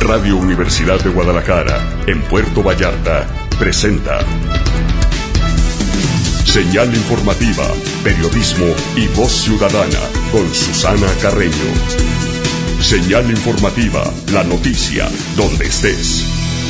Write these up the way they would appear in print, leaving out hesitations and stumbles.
Radio Universidad de Guadalajara, en Puerto Vallarta, presenta Señal Informativa, Periodismo y Voz Ciudadana, con Susana Carreño. Señal Informativa, la noticia, donde estés.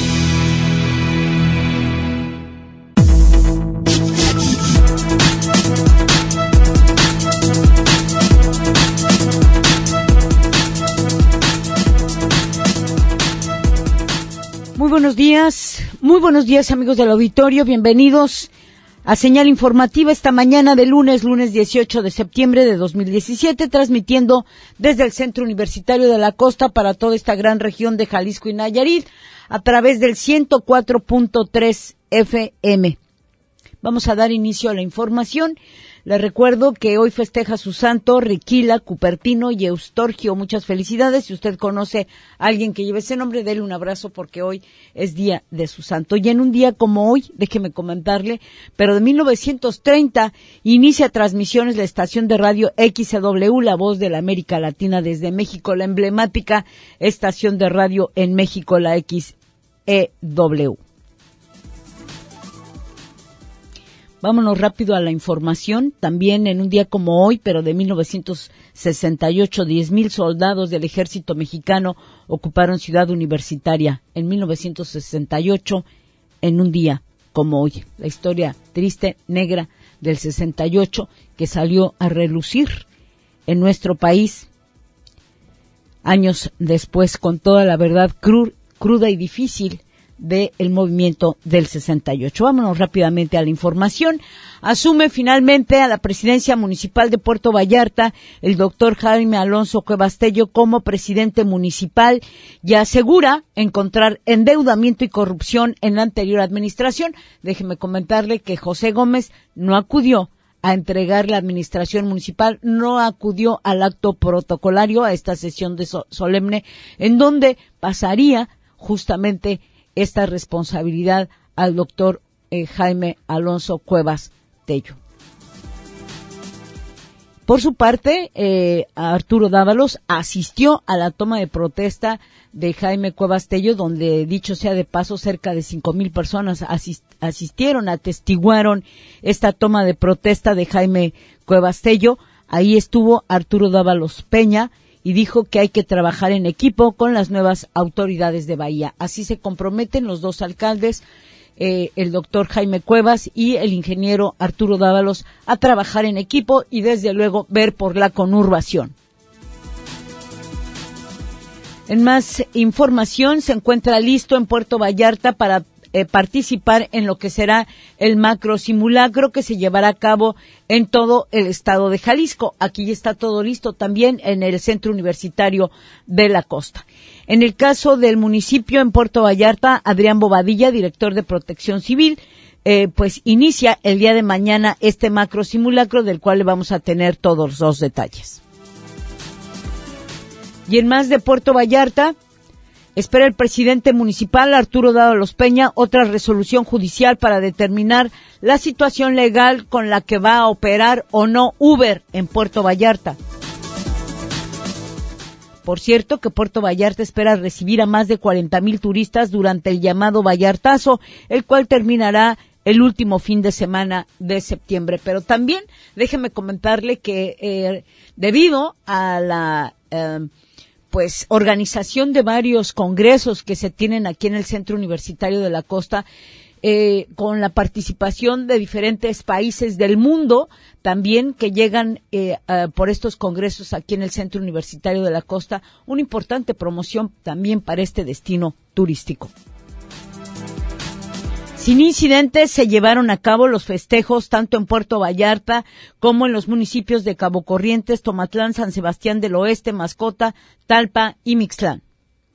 Muy buenos días amigos del auditorio, bienvenidos a Señal Informativa esta mañana de lunes 18 de septiembre de 2017, transmitiendo desde el Centro Universitario de la Costa para toda esta gran región de Jalisco y Nayarit a través del 104.3 FM. Vamos a dar inicio a la información. Les recuerdo que hoy festeja su santo Riquila, Cupertino y Eustorgio. Muchas felicidades. Si usted conoce a alguien que lleve ese nombre, déle un abrazo porque hoy es día de su santo. Y en un día como hoy, déjeme comentarle, pero de 1930 inicia transmisiones la estación de radio XCW, La Voz de la América Latina desde México, la emblemática estación de radio en México, la XEW. Vámonos rápido a la información. También en un día como hoy, pero de 1968, 10,000 soldados del ejército mexicano ocuparon Ciudad Universitaria. En 1968, en un día como hoy. La historia triste, negra del 68, que salió a relucir en nuestro país años después, con toda la verdad cruda y difícil del movimiento del 68. Vámonos rápidamente a la información. Asume finalmente a la presidencia municipal de Puerto Vallarta el doctor Jaime Alonso Cuevas Tello como presidente municipal y asegura encontrar endeudamiento y corrupción en la anterior administración. Déjeme comentarle que José Gómez no acudió a entregar la administración municipal, no acudió al acto protocolario, a esta sesión de solemne, en donde pasaría justamente esta responsabilidad al doctor Jaime Alonso Cuevas Tello. Por su parte, Arturo Dávalos asistió a la toma de protesta de Jaime Cuevas Tello, donde, dicho sea de paso, cerca de 5,000 personas asistieron, atestiguaron esta toma de protesta de Jaime Cuevas Tello. Ahí estuvo Arturo Dávalos Peña, y dijo que hay que trabajar en equipo con las nuevas autoridades de Bahía. Así se comprometen los dos alcaldes, el doctor Jaime Cuevas y el ingeniero Arturo Dávalos, a trabajar en equipo y desde luego ver por la conurbación. En más información, se encuentra listo en Puerto Vallarta para participar en lo que será el macro simulacro que se llevará a cabo en todo el estado de Jalisco. Aquí está todo listo también en el Centro Universitario de la Costa. En el caso del municipio en Puerto Vallarta, Adrián Bobadilla, director de Protección Civil, pues inicia el día de mañana este macro simulacro del cual le vamos a tener todos los detalles. Y en más de Puerto Vallarta, espera el presidente municipal, Arturo Dávalos Peña, otra resolución judicial para determinar la situación legal con la que va a operar o no Uber en Puerto Vallarta. Por cierto, que Puerto Vallarta espera recibir a más de 40,000 turistas durante el llamado Vallartazo, el cual terminará el último fin de semana de septiembre. Pero también déjeme comentarle que debido a la organización de varios congresos que se tienen aquí en el Centro Universitario de la Costa, con la participación de diferentes países del mundo, también que llegan por estos congresos aquí en el Centro Universitario de la Costa, una importante promoción también para este destino turístico. Sin incidentes se llevaron a cabo los festejos tanto en Puerto Vallarta como en los municipios de Cabo Corrientes, Tomatlán, San Sebastián del Oeste, Mascota, Talpa y Mixtlán.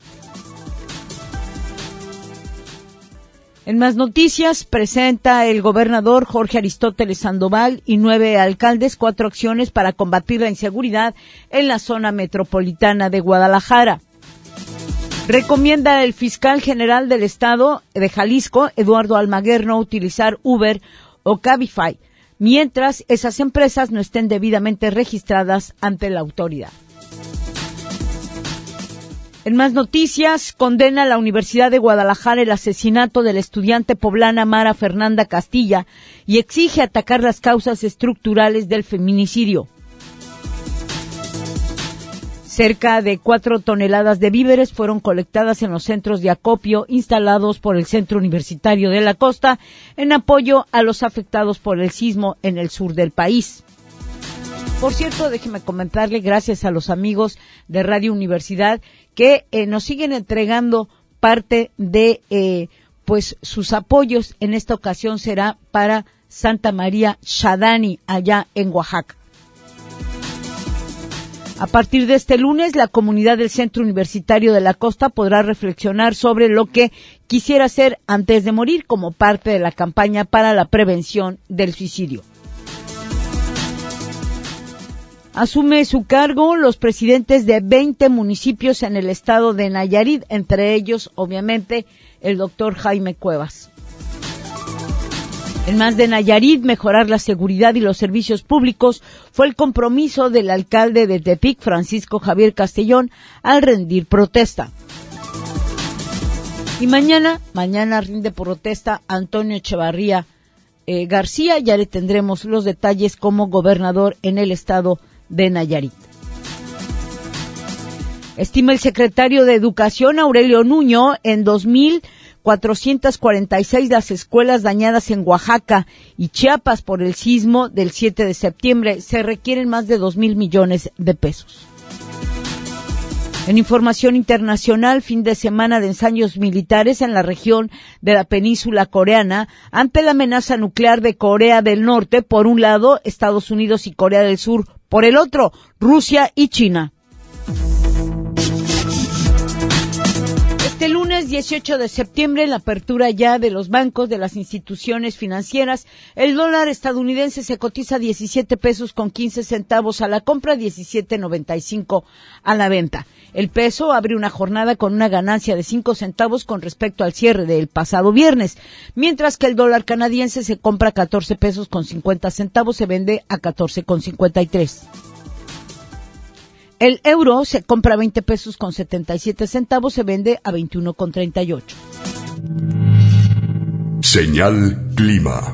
En más noticias, presenta el gobernador Jorge Aristóteles Sandoval y 9 alcaldes 4 acciones para combatir la inseguridad en la zona metropolitana de Guadalajara. Recomienda el fiscal general del estado de Jalisco, Eduardo Almaguer, no utilizar Uber o Cabify, mientras esas empresas no estén debidamente registradas ante la autoridad. En más noticias, condena la Universidad de Guadalajara el asesinato de la estudiante poblana Mara Fernanda Castilla y exige atacar las causas estructurales del feminicidio. Cerca de 4 toneladas de víveres fueron colectadas en los centros de acopio instalados por el Centro Universitario de la Costa en apoyo a los afectados por el sismo en el sur del país. Por cierto, déjeme comentarle, gracias a los amigos de Radio Universidad que nos siguen entregando parte de pues sus apoyos. En esta ocasión será para Santa María Shadani, allá en Oaxaca. A partir de este lunes, la comunidad del Centro Universitario de la Costa podrá reflexionar sobre lo que quisiera hacer antes de morir como parte de la campaña para la prevención del suicidio. Asume su cargo los presidentes de 20 municipios en el estado de Nayarit, entre ellos, obviamente, el doctor Jaime Cuevas. En más de Nayarit, mejorar la seguridad y los servicios públicos fue el compromiso del alcalde de Tepic, Francisco Javier Castellón, al rendir protesta. Y mañana rinde protesta Antonio Echevarría García. Ya le tendremos los detalles como gobernador en el estado de Nayarit. Estima el secretario de Educación, Aurelio Nuño, en 2,446 las escuelas dañadas en Oaxaca y Chiapas por el sismo del 7 de septiembre. Se requieren más de 2,000 millones de pesos. En información internacional, fin de semana de ensayos militares en la región de la península coreana ante la amenaza nuclear de Corea del Norte, por un lado, Estados Unidos y Corea del Sur, por el otro, Rusia y China. Este lunes 18 de septiembre, en la apertura ya de los bancos, de las instituciones financieras, el dólar estadounidense se cotiza 17 pesos con 15 centavos a la compra, 17.95 a la venta. El peso abre una jornada con una ganancia de 5 centavos con respecto al cierre del pasado viernes, mientras que el dólar canadiense se compra a 14 pesos con 50 centavos, se vende a 14 con 53. El euro se compra a 20 pesos con 77 centavos, se vende a 21 con 38. Señal Clima.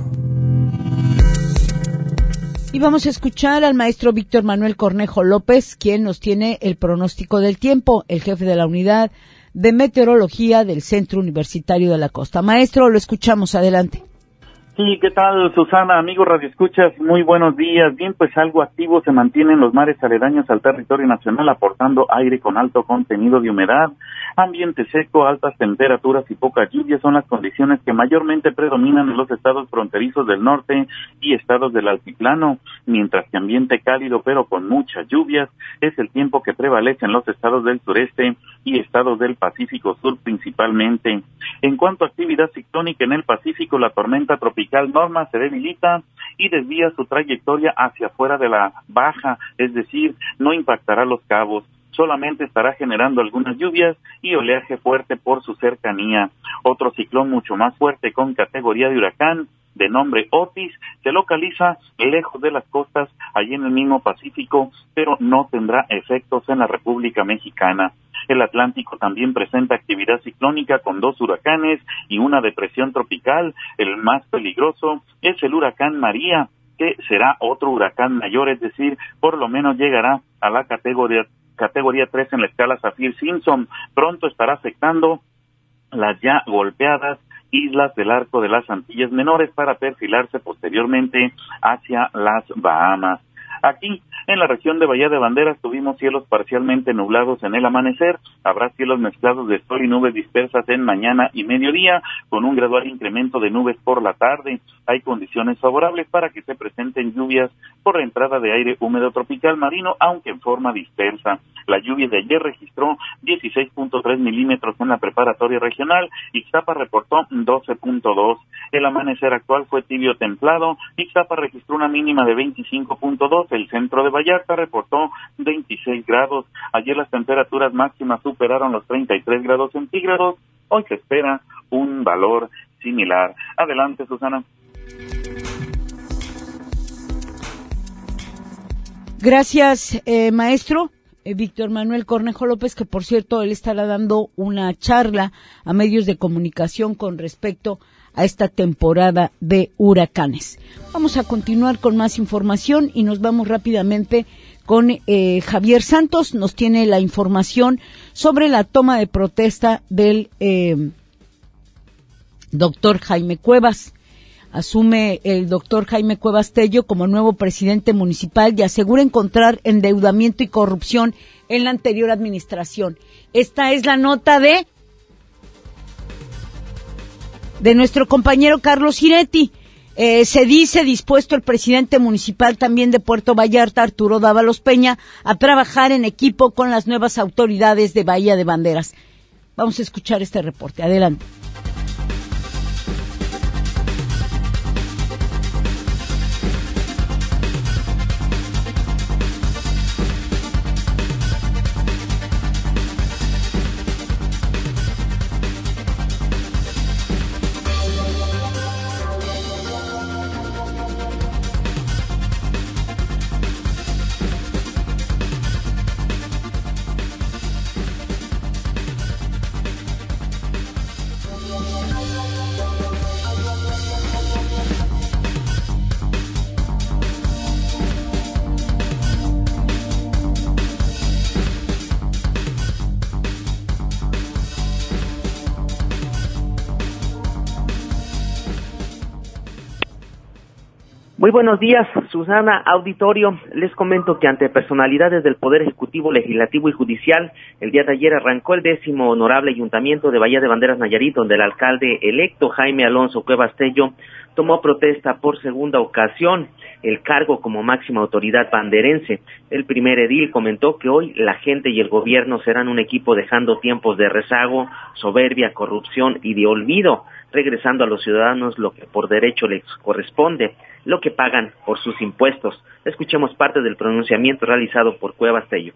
Y vamos a escuchar al maestro Víctor Manuel Cornejo López, quien nos tiene el pronóstico del tiempo, el jefe de la unidad de meteorología del Centro Universitario de la Costa. Maestro, lo escuchamos, adelante. Sí, ¿qué tal, Susana? Amigos radioescuchas, muy buenos días. Bien, pues algo activo se mantiene en los mares aledaños al territorio nacional, aportando aire con alto contenido de humedad. Ambiente seco, altas temperaturas y poca lluvia son las condiciones que mayormente predominan en los estados fronterizos del norte y estados del altiplano, mientras que ambiente cálido pero con muchas lluvias es el tiempo que prevalece en los estados del sureste y estados del Pacífico Sur principalmente. En cuanto a actividad ciclónica en el Pacífico, la tormenta tropical Norma se debilita y desvía su trayectoria hacia afuera de la baja, es decir, no impactará Los Cabos. Solamente estará generando algunas lluvias y oleaje fuerte por su cercanía. Otro ciclón mucho más fuerte con categoría de huracán, de nombre Otis, se localiza lejos de las costas, allí en el mismo Pacífico, pero no tendrá efectos en la República Mexicana. El Atlántico también presenta actividad ciclónica con 2 huracanes y una depresión tropical. El más peligroso es el huracán María, que será otro huracán mayor, es decir, por lo menos llegará a la categoría 3 en la escala Saffir-Simpson. Pronto estará afectando las ya golpeadas islas del Arco de las Antillas Menores para perfilarse posteriormente hacia las Bahamas. Aquí, en la región de Bahía de Banderas, tuvimos cielos parcialmente nublados en el amanecer. Habrá cielos mezclados de sol y nubes dispersas en mañana y mediodía, con un gradual incremento de nubes por la tarde. Hay condiciones favorables para que se presenten lluvias por la entrada de aire húmedo tropical marino, aunque en forma dispersa. La lluvia de ayer registró 16.3 milímetros en la preparatoria regional. Ixtapa reportó 12.2. El amanecer actual fue tibio templado. Ixtapa registró una mínima de 25.2. El centro de Vallarta reportó 26 grados. Ayer las temperaturas máximas superaron los 33 grados centígrados. Hoy se espera un valor similar. Adelante, Susana. Gracias, maestro. Víctor Manuel Cornejo López, que por cierto él estará dando una charla a medios de comunicación con respecto a esta temporada de huracanes. Vamos a continuar con más información y nos vamos rápidamente con Javier Santos. Nos tiene la información sobre la toma de protesta del doctor Jaime Cuevas. Asume el doctor Jaime Cuevas Tello como nuevo presidente municipal y asegura encontrar endeudamiento y corrupción en la anterior administración. Esta es la nota de nuestro compañero Carlos Iretti. Se dice dispuesto el presidente municipal también de Puerto Vallarta, Arturo Dávalos Peña, a trabajar en equipo con las nuevas autoridades de Bahía de Banderas. Vamos a escuchar este reporte. Adelante. Muy buenos días, Susana, auditorio. Les comento que ante personalidades del Poder Ejecutivo, Legislativo y Judicial, el día de ayer arrancó el 10º Honorable Ayuntamiento de Bahía de Banderas, Nayarit, donde el alcalde electo Jaime Alonso Cuevas Tello tomó protesta por segunda ocasión el cargo como máxima autoridad banderense. El primer edil comentó que hoy la gente y el gobierno serán un equipo dejando tiempos de rezago, soberbia, corrupción y de olvido, regresando a los ciudadanos lo que por derecho les corresponde, lo que pagan por sus impuestos. Escuchemos parte del pronunciamiento realizado por Cuevas Tello.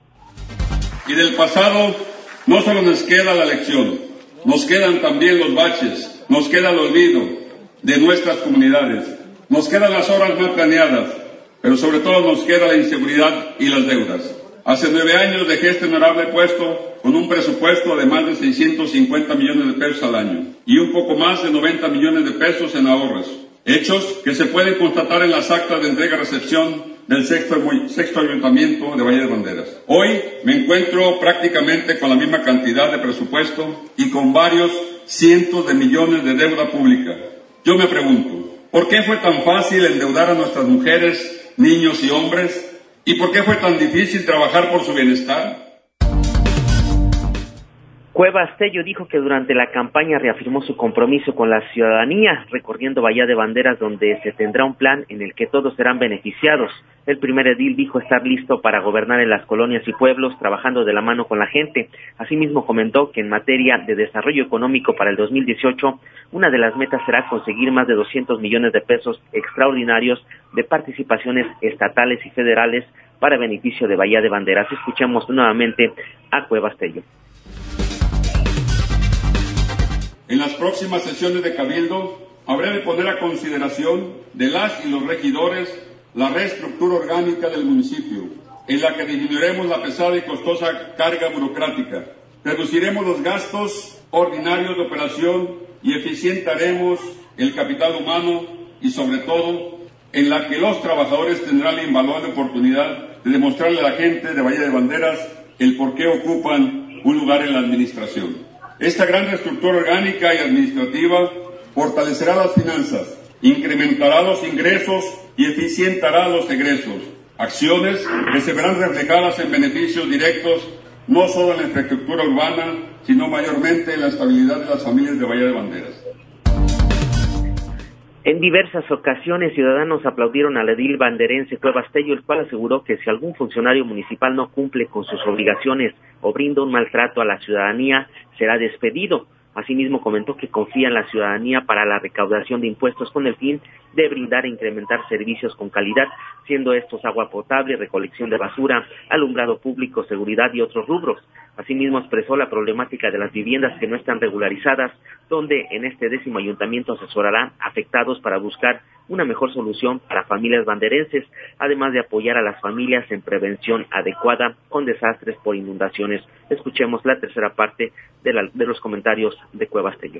Y del pasado no solo nos queda la lección, nos quedan también los baches, nos queda el olvido de nuestras comunidades, nos quedan las obras mal planeadas, pero sobre todo nos queda la inseguridad y las deudas. Hace 9 años dejé este honorable puesto con un presupuesto de más de 650 millones de pesos al año y un poco más de 90 millones de pesos en ahorros. Hechos que se pueden constatar en las actas de entrega-recepción del sexto Ayuntamiento de Bahía de Banderas. Hoy me encuentro prácticamente con la misma cantidad de presupuesto y con varios cientos de millones de deuda pública. Yo me pregunto, ¿por qué fue tan fácil endeudar a nuestras mujeres, niños y hombres? ¿Y por qué fue tan difícil trabajar por su bienestar? Cuevas Tello dijo que durante la campaña reafirmó su compromiso con la ciudadanía, recorriendo Bahía de Banderas, donde se tendrá un plan en el que todos serán beneficiados. El primer edil dijo estar listo para gobernar en las colonias y pueblos, trabajando de la mano con la gente. Asimismo comentó que en materia de desarrollo económico para el 2018, una de las metas será conseguir más de 200 millones de pesos extraordinarios de participaciones estatales y federales para beneficio de Bahía de Banderas. Escuchemos nuevamente a Cuevas Tello. En las próximas sesiones de Cabildo, habré de poner a consideración de las y los regidores la reestructura orgánica del municipio, en la que disminuiremos la pesada y costosa carga burocrática, reduciremos los gastos ordinarios de operación y eficientaremos el capital humano y, sobre todo, en la que los trabajadores tendrán la invaluable oportunidad de demostrarle a la gente de Bahía de Banderas el por qué ocupan un lugar en la administración. Esta gran reestructura orgánica y administrativa fortalecerá las finanzas, incrementará los ingresos y eficientará los egresos, acciones que se verán reflejadas en beneficios directos no solo en la infraestructura urbana, sino mayormente en la estabilidad de las familias de Bahía de Banderas. En diversas ocasiones, ciudadanos aplaudieron al edil banderense Cuevas Tello, el cual aseguró que si algún funcionario municipal no cumple con sus obligaciones o brinda un maltrato a la ciudadanía, será despedido. Asimismo, comentó que confía en la ciudadanía para la recaudación de impuestos con el fin de brindar e incrementar servicios con calidad, siendo estos agua potable, recolección de basura, alumbrado público, seguridad y otros rubros. Asimismo, expresó la problemática de las viviendas que no están regularizadas, donde en este 10º ayuntamiento asesorará afectados para buscar una mejor solución para familias banderenses, además de apoyar a las familias en prevención adecuada con desastres por inundaciones. Escuchemos la tercera parte de los comentarios de Cuevas Tello.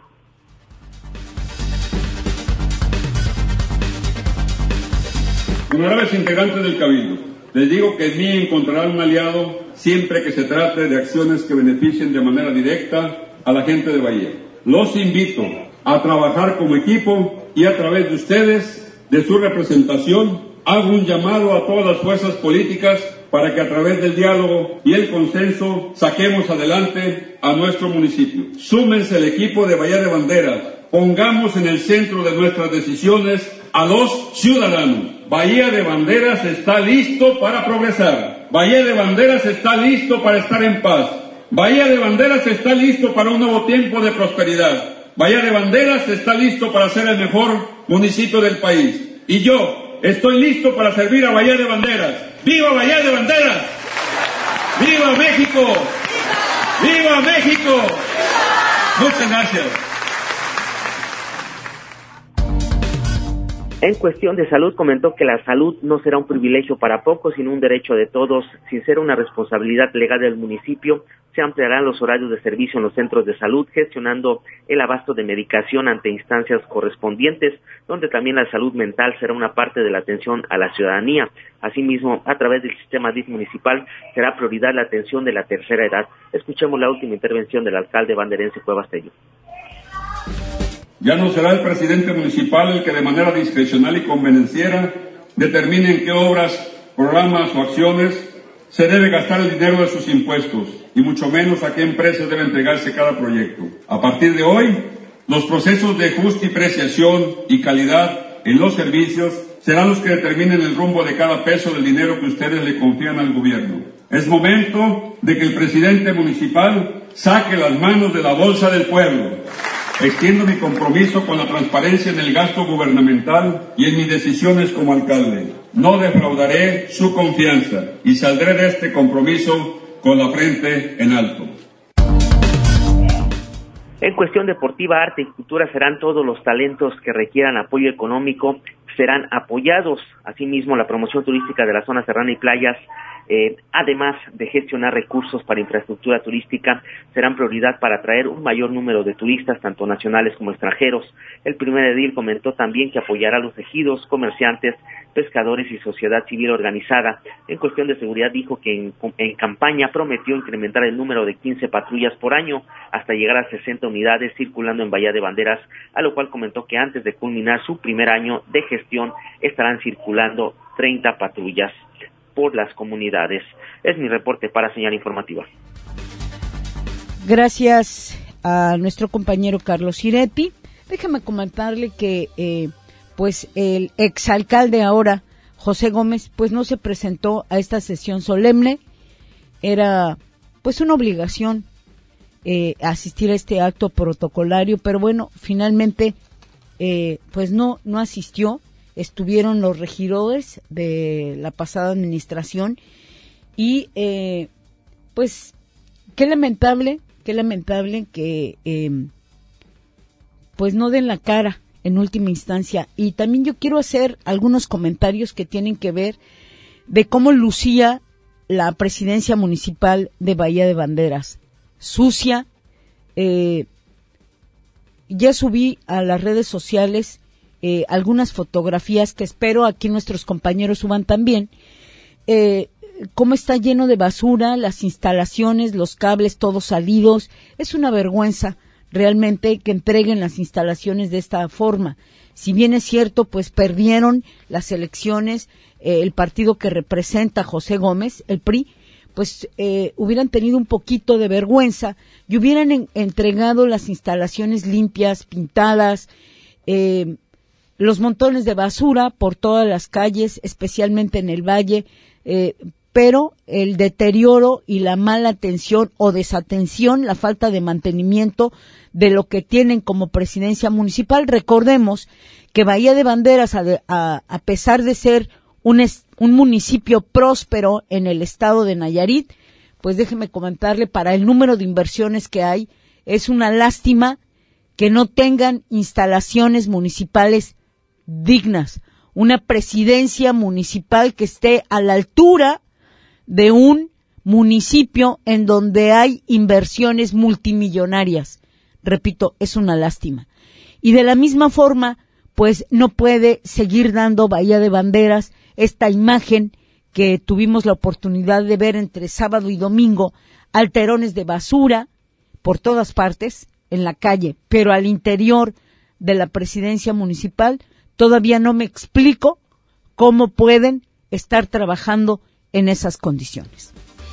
Honorables integrantes del Cabildo, les digo que en mí encontrarán un aliado siempre que se trate de acciones que beneficien de manera directa a la gente de Bahía. Los invito a trabajar como equipo y a través de ustedes, de su representación, hago un llamado a todas las fuerzas políticas para que a través del diálogo y el consenso saquemos adelante a nuestro municipio. Súmense al equipo de Bahía de Banderas, pongamos en el centro de nuestras decisiones a los ciudadanos. Bahía de Banderas está listo para progresar. Bahía de Banderas está listo para estar en paz. Bahía de Banderas está listo para un nuevo tiempo de prosperidad. Bahía de Banderas está listo para ser el mejor municipio del país. Y yo estoy listo para servir a Bahía de Banderas. ¡Viva Bahía de Banderas! ¡Viva México! ¡Viva México! Muchas gracias. En cuestión de salud, comentó que la salud no será un privilegio para pocos, sino un derecho de todos. Sin ser una responsabilidad legal del municipio, se ampliarán los horarios de servicio en los centros de salud, gestionando el abasto de medicación ante instancias correspondientes, donde también la salud mental será una parte de la atención a la ciudadanía. Asimismo, a través del sistema DIF municipal, será prioridad la atención de la tercera edad. Escuchemos la última intervención del alcalde banderense Cuevas Tello. Ya no será el presidente municipal el que de manera discrecional y convenenciera determine en qué obras, programas o acciones se debe gastar el dinero de sus impuestos, y mucho menos a qué empresas debe entregarse cada proyecto. A partir de hoy, los procesos de justa apreciación y calidad en los servicios serán los que determinen el rumbo de cada peso del dinero que ustedes le confían al gobierno. Es momento de que el presidente municipal saque las manos de la bolsa del pueblo. Extiendo mi compromiso con la transparencia en el gasto gubernamental y en mis decisiones como alcalde. No defraudaré su confianza y saldré de este compromiso con la frente en alto. En cuestión deportiva, arte y cultura serán todos los talentos que requieran apoyo económico, serán apoyados. Asimismo, la promoción turística de la zona serrana y playas, además de gestionar recursos para infraestructura turística, serán prioridad para atraer un mayor número de turistas, tanto nacionales como extranjeros. El primer edil comentó también que apoyará a los ejidos, comerciantes, pescadores y sociedad civil organizada. En cuestión de seguridad, dijo que en campaña prometió incrementar el número de 15 patrullas por año hasta llegar a 60 unidades circulando en Bahía de Banderas, a lo cual comentó que antes de culminar su primer año de gestión estarán circulando 30 patrullas por las comunidades. Es mi reporte para Señal Informativa. Gracias a nuestro compañero Carlos Irepi. Déjame comentarle que pues el exalcalde ahora, José Gómez, pues no se presentó a esta sesión solemne. Era pues una obligación asistir a este acto protocolario, pero bueno, finalmente pues no asistió. Estuvieron los regidores de la pasada administración y pues qué lamentable que pues no den la cara en última instancia. Y también yo quiero hacer algunos comentarios que tienen que ver de cómo lucía la presidencia municipal de Bahía de Banderas. Sucia. Ya subí a las redes sociales algunas fotografías que espero aquí nuestros compañeros suban también, cómo está lleno de basura, las instalaciones, los cables todos salidos. Es una vergüenza realmente que entreguen las instalaciones de esta forma. Si bien es cierto, pues perdieron las elecciones, el partido que representa a José Gómez, el PRI, pues hubieran tenido un poquito de vergüenza y hubieran entregado las instalaciones limpias, pintadas, los montones de basura por todas las calles, especialmente en el valle, pero el deterioro y la mala atención o desatención, la falta de mantenimiento de lo que tienen como presidencia municipal. Recordemos que Bahía de Banderas, a pesar de ser un municipio próspero en el estado de Nayarit, pues déjeme comentarle, para el número de inversiones que hay, es una lástima que no tengan instalaciones municipales dignas, una presidencia municipal que esté a la altura de un municipio en donde hay inversiones multimillonarias. Repito, es una lástima. Y de la misma forma, pues no puede seguir dando Bahía de Banderas esta imagen que tuvimos la oportunidad de ver entre sábado y domingo, alterones de basura por todas partes en la calle, pero al interior de la presidencia municipal todavía no me explico cómo pueden estar trabajando en esas condiciones.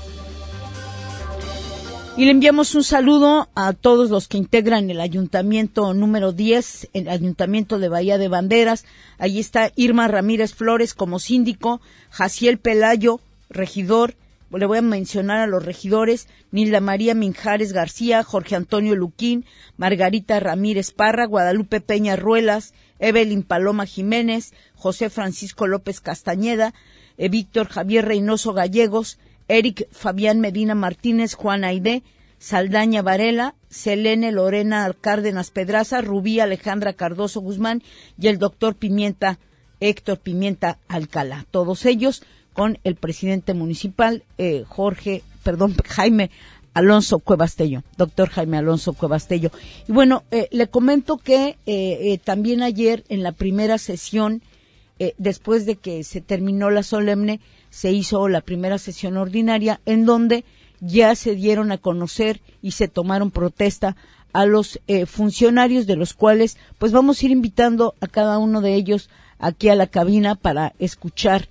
Y le enviamos un saludo a todos los que integran el ayuntamiento número 10, el ayuntamiento de Bahía de Banderas. Allí está Irma Ramírez Flores como síndico, Jaciel Pelayo, regidor. Le voy a mencionar a los regidores: Nilda María Minjares García, Jorge Antonio Luquín, Margarita Ramírez Parra, Guadalupe Peña Ruelas, Evelyn Paloma Jiménez, José Francisco López Castañeda, Víctor Javier Reynoso Gallegos, Eric Fabián Medina Martínez, Juan Aide Saldaña Varela, Selene Lorena Cárdenas Pedraza, Rubí Alejandra Cardoso Guzmán y el doctor Héctor Pimienta Alcalá. Todos ellos con el presidente municipal, Jaime Alonso Cuevastello, doctor Jaime Alonso Cuevastello. Y bueno, le comento que también ayer en la primera sesión, después de que se terminó la solemne, se hizo la primera sesión ordinaria en donde ya se dieron a conocer y se tomaron protesta a los funcionarios, de los cuales pues vamos a ir invitando a cada uno de ellos aquí a la cabina para escuchar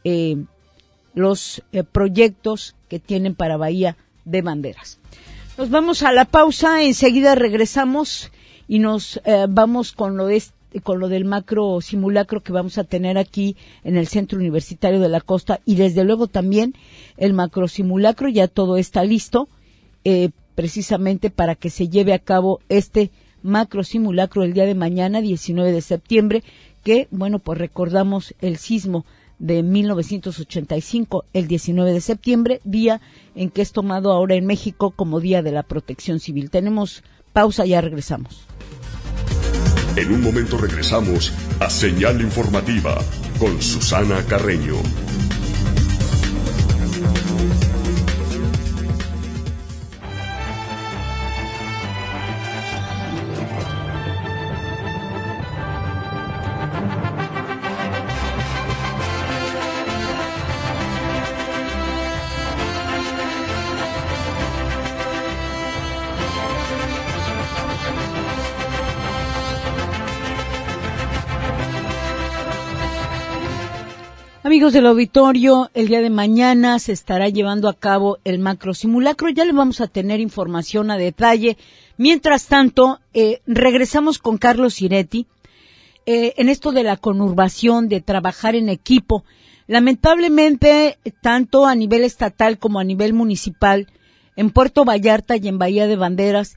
los proyectos que tienen para Bahía de Banderas. Nos vamos a la pausa, enseguida regresamos y nos vamos con lo del macro simulacro que vamos a tener aquí en el Centro Universitario de la Costa, y desde luego también el macro simulacro. Ya todo está listo precisamente para que se lleve a cabo este macro simulacro el día de mañana, 19 de septiembre, que bueno, pues recordamos el sismo de 1985, el 19 de septiembre, día en que es tomado ahora en México como Día de la Protección Civil. Tenemos pausa, ya regresamos. En un momento regresamos a Señal Informativa con Susana Carreño. Amigos del auditorio, el día de mañana se estará llevando a cabo el macro simulacro. Ya le vamos a tener información a detalle. Mientras tanto, regresamos con Carlos Siretti en esto de la conurbación, de trabajar en equipo. Lamentablemente, tanto a nivel estatal como a nivel municipal, en Puerto Vallarta y en Bahía de Banderas,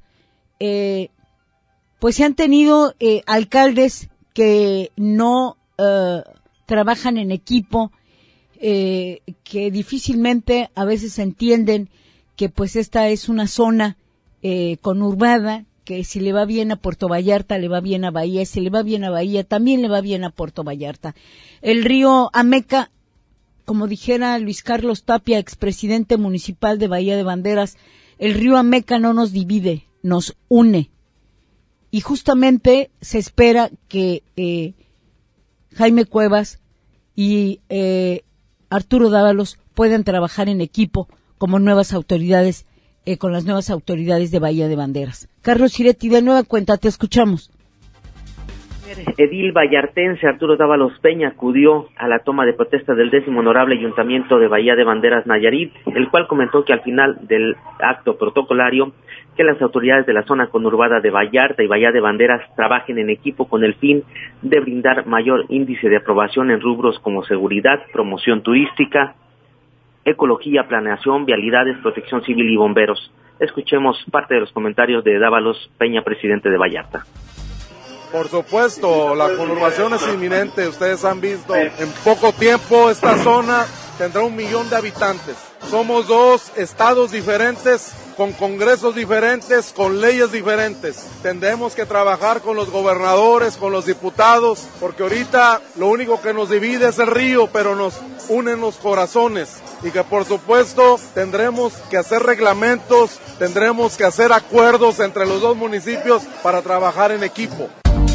pues se han tenido alcaldes que no trabajan en equipo, que difícilmente a veces entienden que pues esta es una zona conurbada, que si le va bien a Puerto Vallarta, le va bien a Bahía, si le va bien a Bahía, también le va bien a Puerto Vallarta. El río Ameca, como dijera Luis Carlos Tapia, expresidente municipal de Bahía de Banderas, el río Ameca no nos divide, nos une. Y justamente se espera que Jaime Cuevas y Arturo Dávalos puedan trabajar en equipo como nuevas autoridades, con las nuevas autoridades de Bahía de Banderas. Carlos Siretti, de nueva cuenta, te escuchamos. Edil vallartense Arturo Dávalos Peña acudió a la toma de protesta del 10º Honorable Ayuntamiento de Bahía de Banderas, Nayarit, el cual comentó que al final del acto protocolario que las autoridades de la zona conurbada de Vallarta y Bahía de Banderas trabajen en equipo con el fin de brindar mayor índice de aprobación en rubros como seguridad, promoción turística, ecología, planeación, vialidades, protección civil y bomberos. Escuchemos parte de los comentarios de Dávalos Peña, presidente de Vallarta. Por supuesto, la conurbación es inminente. Ustedes han visto, en poco tiempo esta zona tendrá 1 millón de habitantes. Somos 2 estados diferentes con congresos diferentes, con leyes diferentes. Tendremos que trabajar con los gobernadores, con los diputados, porque ahorita lo único que nos divide es el río, pero nos unen los corazones. Y que por supuesto tendremos que hacer reglamentos, tendremos que hacer acuerdos entre los dos municipios para trabajar en equipo.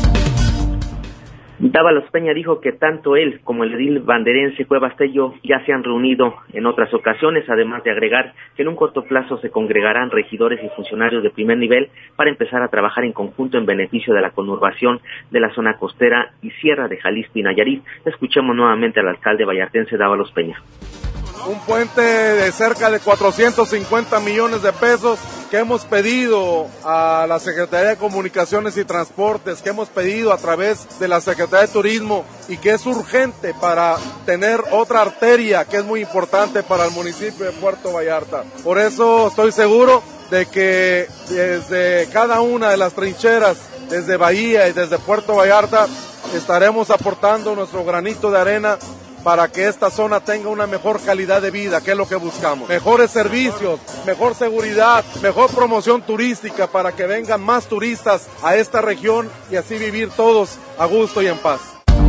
Dávalos Peña dijo que tanto él como el edil banderense Cuevas Tello ya se han reunido en otras ocasiones, además de agregar que en un corto plazo se congregarán regidores y funcionarios de primer nivel para empezar a trabajar en conjunto en beneficio de la conurbación de la zona costera y sierra de Jalisco y Nayarit. Escuchemos nuevamente al alcalde vallartense Dávalos Peña. Un puente de cerca de 450 millones de pesos que hemos pedido a la Secretaría de Comunicaciones y Transportes, que hemos pedido a través de la Secretaría de Turismo y que es urgente para tener otra arteria que es muy importante para el municipio de Puerto Vallarta. Por eso estoy seguro de que desde cada una de las trincheras, desde Bahía y desde Puerto Vallarta, estaremos aportando nuestro granito de arena para que esta zona tenga una mejor calidad de vida, que es lo que buscamos. Mejores servicios, mejor seguridad, mejor promoción turística para que vengan más turistas a esta región y así vivir todos a gusto y en paz.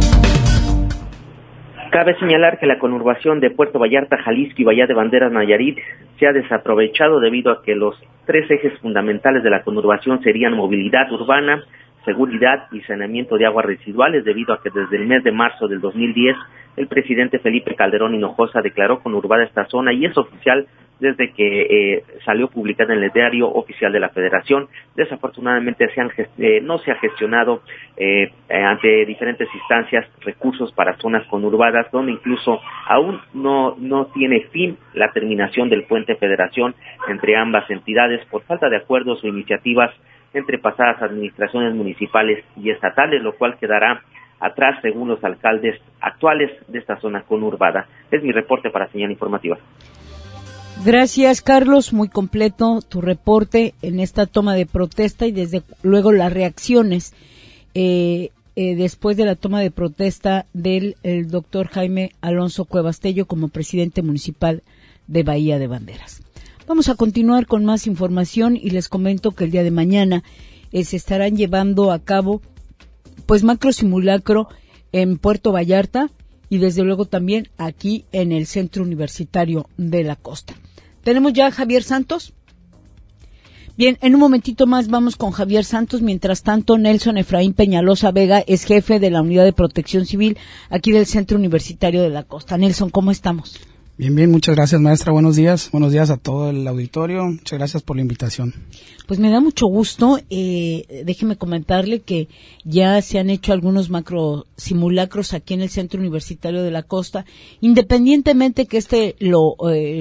Cabe señalar que la conurbación de Puerto Vallarta, Jalisco y Bahía de Banderas, Nayarit, se ha desaprovechado debido a que los tres ejes fundamentales de la conurbación serían movilidad urbana, seguridad y saneamiento de aguas residuales, debido a que desde el mes de marzo del 2010 el presidente Felipe Calderón Hinojosa declaró conurbada esta zona y es oficial desde que salió publicada en el diario oficial de la Federación. Desafortunadamente no se ha gestionado ante diferentes instancias recursos para zonas conurbadas, donde incluso aún no tiene fin la terminación del puente Federación entre ambas entidades por falta de acuerdos o iniciativas entre pasadas administraciones municipales y estatales, lo cual quedará atrás según los alcaldes actuales de esta zona conurbada. Es mi reporte para Señal Informativa. Gracias, Carlos, muy completo tu reporte en esta toma de protesta y desde luego las reacciones después de la toma de protesta del doctor Jaime Alonso Cuevas Tello como presidente municipal de Bahía de Banderas. Vamos a continuar con más información y les comento que el día de mañana se estarán llevando a cabo pues macro simulacro en Puerto Vallarta y desde luego también aquí en el Centro Universitario de la Costa. ¿Tenemos ya a Javier Santos? Bien, en un momentito más vamos con Javier Santos. Mientras tanto, Nelson Efraín Peñalosa Vega es jefe de la Unidad de Protección Civil aquí del Centro Universitario de la Costa. Nelson, ¿cómo estamos? Bien, muchas gracias, maestra. Buenos días a todo el auditorio. Muchas gracias por la invitación. Pues me da mucho gusto. Déjeme comentarle que ya se han hecho algunos macro simulacros aquí en el Centro Universitario de la Costa, independientemente que lo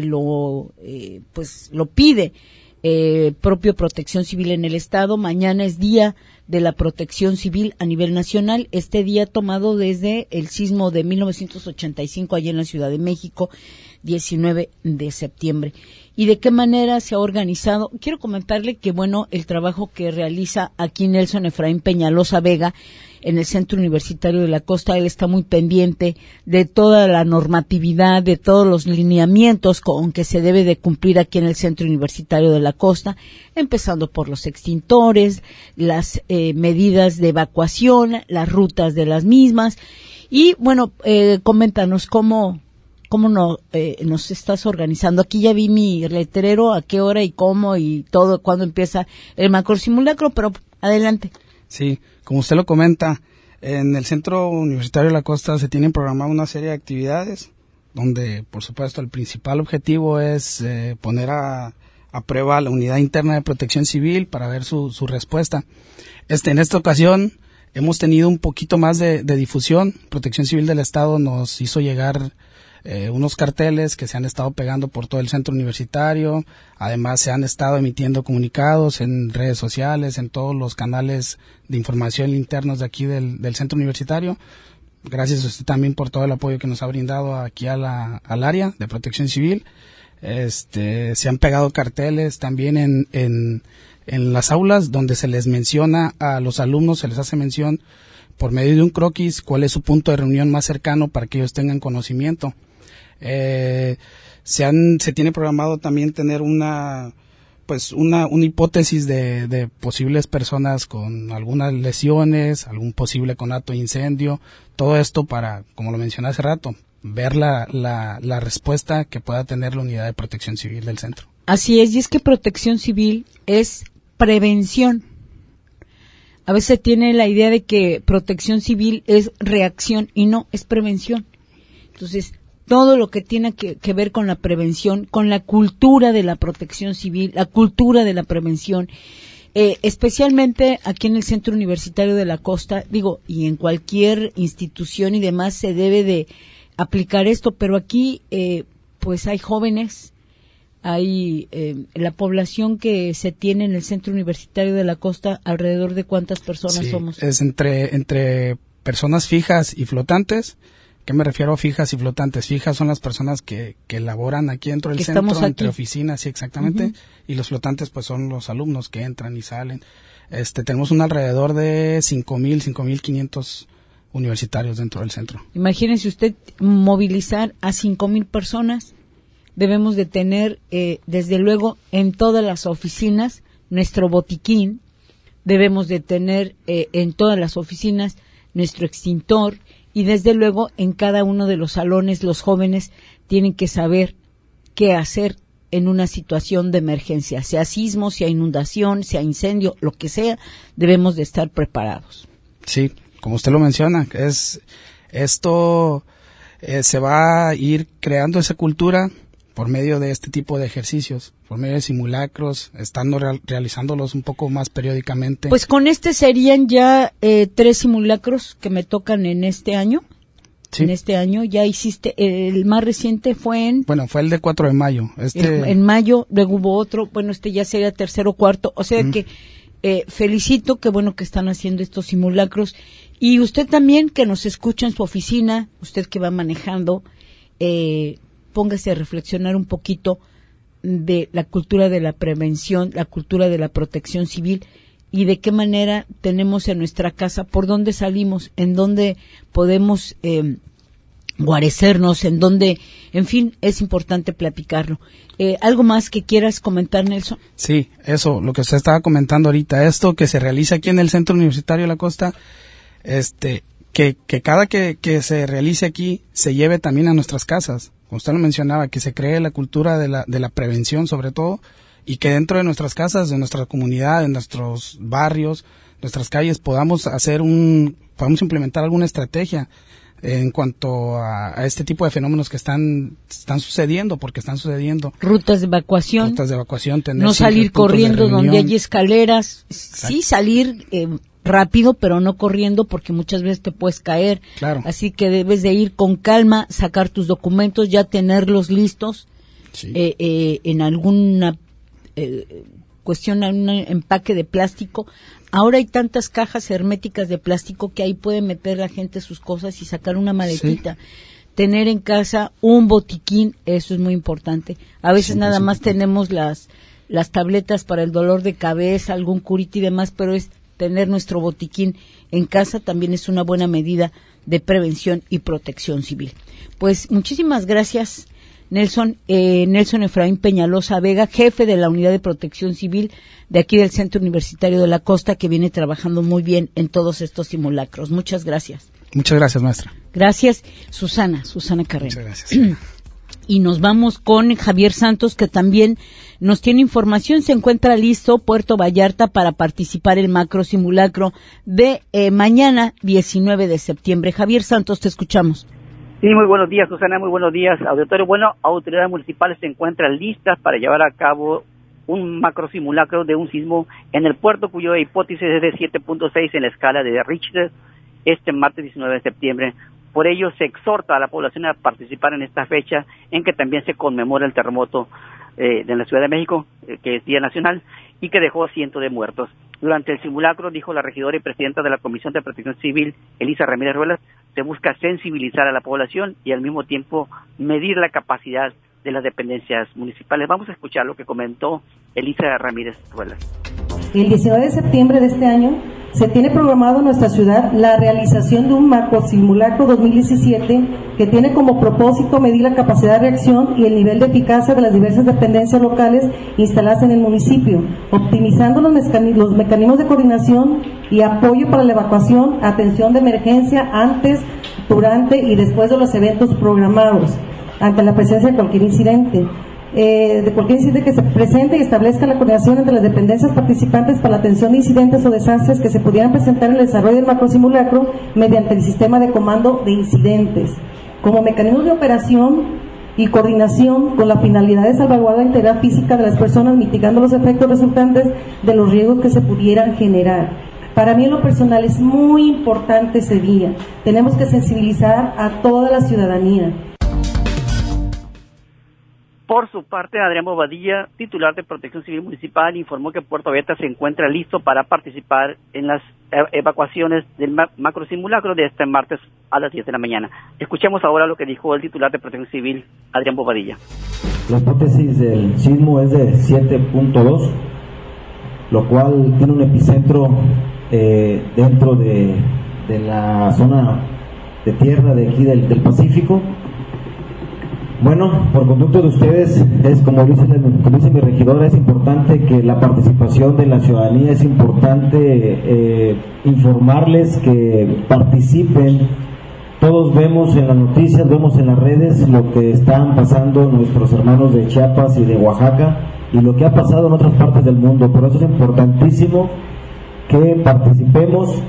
pide propio Protección Civil en el Estado. Mañana es Día de la Protección Civil a nivel nacional, este día tomado desde el sismo de 1985 allá en la Ciudad de México, 19 de septiembre. ¿Y de qué manera se ha organizado? Quiero comentarle que, el trabajo que realiza aquí Nelson Efraín Peñalosa Vega en el Centro Universitario de la Costa, él está muy pendiente de toda la normatividad, de todos los lineamientos con que se debe de cumplir aquí en el Centro Universitario de la Costa, empezando por los extintores, las medidas de evacuación, las rutas de las mismas. Y coméntanos cómo nos estás organizando. Aquí ya vi mi letrero, a qué hora y cómo y todo, cuándo empieza el macro simulacro, pero adelante. Sí, como usted lo comenta, en el Centro Universitario de la Costa se tienen programadas una serie de actividades donde, por supuesto, el principal objetivo es poner a prueba la unidad interna de protección civil para ver su respuesta. En esta ocasión hemos tenido un poquito más de difusión. Protección Civil del Estado nos hizo llegar unos carteles que se han estado pegando por todo el centro universitario. Además se han estado emitiendo comunicados en redes sociales, en todos los canales de información internos de aquí del centro universitario. Gracias a usted también por todo el apoyo que nos ha brindado aquí al área de protección civil. Se han pegado carteles también en las aulas donde se les menciona a los alumnos, se les hace mención por medio de un croquis cuál es su punto de reunión más cercano para que ellos tengan conocimiento. Se tiene programado también tener una pues una hipótesis de posibles personas con algunas lesiones, algún posible conato de incendio, todo esto para, como lo mencioné hace rato, ver la respuesta que pueda tener la Unidad de Protección Civil del centro. Así es, y es que Protección Civil es prevención. A veces tiene la idea de que Protección Civil es reacción y no, es prevención. Entonces, todo lo que tiene que ver con la prevención, con la cultura de la protección civil, la cultura de la prevención, especialmente aquí en el Centro Universitario de la Costa, y en cualquier institución y demás se debe de aplicar esto, pero aquí pues hay jóvenes, hay la población que se tiene en el Centro Universitario de la Costa, alrededor de ¿cuántas personas somos? Es entre personas fijas y flotantes. ¿Qué me refiero a fijas y flotantes? Fijas son las personas que laboran aquí dentro del centro, entre oficinas, sí, exactamente, uh-huh. Y los flotantes pues son los alumnos que entran y salen. Tenemos un alrededor de 5,500 universitarios dentro del centro. Imagínense usted movilizar a 5,000 personas. Debemos de tener, desde luego, en todas las oficinas nuestro botiquín. Debemos de tener en todas las oficinas nuestro extintor. Y desde luego en cada uno de los salones los jóvenes tienen que saber qué hacer en una situación de emergencia, sea sismo, sea inundación, sea incendio, lo que sea, debemos de estar preparados. Sí, como usted lo menciona, esto se va a ir creando esa cultura por medio de este tipo de ejercicios, por medio de simulacros, estando realizándolos un poco más periódicamente. Pues con serían ya 3 simulacros que me tocan en este año. Sí. En este año ya hiciste, el más reciente fue fue el de 4 de mayo. En mayo, luego hubo otro, ya sería tercero o cuarto, o sea que felicito, qué bueno que están haciendo estos simulacros. Y usted también que nos escucha en su oficina, usted que va manejando, póngase a reflexionar un poquito de la cultura de la prevención, la cultura de la protección civil y de qué manera tenemos en nuestra casa, por dónde salimos, en dónde podemos guarecernos, en dónde, en fin, es importante platicarlo. ¿Algo más que quieras comentar, Nelson? Sí, eso, lo que usted estaba comentando ahorita, esto que se realiza aquí en el Centro Universitario de la Costa, que cada que se realice aquí se lleve también a nuestras casas. Como usted lo mencionaba, que se cree la cultura de la prevención sobre todo, y que dentro de nuestras casas, de nuestra comunidad, de nuestros barrios, nuestras calles, podamos implementar alguna estrategia en cuanto a este tipo de fenómenos que están sucediendo, porque están sucediendo. Rutas de evacuación. Tener no salir corriendo donde hay escaleras. Exacto. Sí, salir rápido, pero no corriendo porque muchas veces te puedes caer. Claro. Así que debes de ir con calma, sacar tus documentos, ya tenerlos listos. Sí. En alguna cuestión, en un empaque de plástico. Ahora hay tantas cajas herméticas de plástico que ahí puede meter la gente sus cosas y sacar una maletita. Sí. Tener en casa un botiquín, eso es muy importante. A veces nada más tenemos las tabletas para el dolor de cabeza, algún curita y demás, pero es tener nuestro botiquín en casa también es una buena medida de prevención y protección civil. Pues muchísimas gracias, Nelson Efraín Peñalosa Vega, jefe de la Unidad de Protección Civil de aquí del Centro Universitario de la Costa, que viene trabajando muy bien en todos estos simulacros. Muchas gracias. Muchas gracias, maestra. Gracias, Susana Carrera. Muchas gracias. Y nos vamos con Javier Santos, que también nos tiene información. Se encuentra listo Puerto Vallarta para participar en el macro simulacro de mañana, 19 de septiembre. Javier Santos, te escuchamos. Sí, muy buenos días, Susana, muy buenos días, auditorio. Bueno, autoridades municipales se encuentran listas para llevar a cabo un macro simulacro de un sismo en el puerto, cuya hipótesis es de 7.6 en la escala de Richter, este martes 19 de septiembre. Por ello, se exhorta a la población a participar en esta fecha, en que también se conmemora el terremoto de la Ciudad de México, que es Día Nacional, y que dejó cientos de muertos. Durante el simulacro, dijo la regidora y presidenta de la Comisión de Protección Civil, Elisa Ramírez Ruelas, se busca sensibilizar a la población y al mismo tiempo medir la capacidad de las dependencias municipales. Vamos a escuchar lo que comentó Elisa Ramírez Ruelas. El 19 de septiembre de este año Se tiene programado en nuestra ciudad la realización de un macrosimulacro 2017 que tiene como propósito medir la capacidad de reacción y el nivel de eficacia de las diversas dependencias locales instaladas en el municipio, optimizando los mecanismos de coordinación y apoyo para la evacuación, atención de emergencia antes, durante y después de los eventos programados, ante la presencia de cualquier incidente. Que se presente y establezca la coordinación entre las dependencias participantes para la atención de incidentes o desastres que se pudieran presentar en el desarrollo del macrosimulacro mediante el sistema de comando de incidentes, como mecanismo de operación y coordinación con la finalidad de salvaguardar la integridad física de las personas, mitigando los efectos resultantes de los riesgos que se pudieran generar. Para mí en lo personal es muy importante ese día. Tenemos que sensibilizar a toda la ciudadanía. Por su parte, Adrián Bobadilla, titular de Protección Civil Municipal, informó que Puerto Vallarta se encuentra listo para participar en las evacuaciones del macrosimulacro de este martes a las 10 de la mañana. Escuchemos ahora lo que dijo el titular de Protección Civil, Adrián Bobadilla. La hipótesis del sismo es de 7.2, lo cual tiene un epicentro dentro de la zona de tierra de aquí del Pacífico. Bueno, por conducto de ustedes, es como dice mi regidora, es importante que la participación de la ciudadanía, es importante informarles que participen. Todos vemos en las noticias, vemos en las redes lo que están pasando nuestros hermanos de Chiapas y de Oaxaca y lo que ha pasado en otras partes del mundo. Por eso es importantísimo que participemos.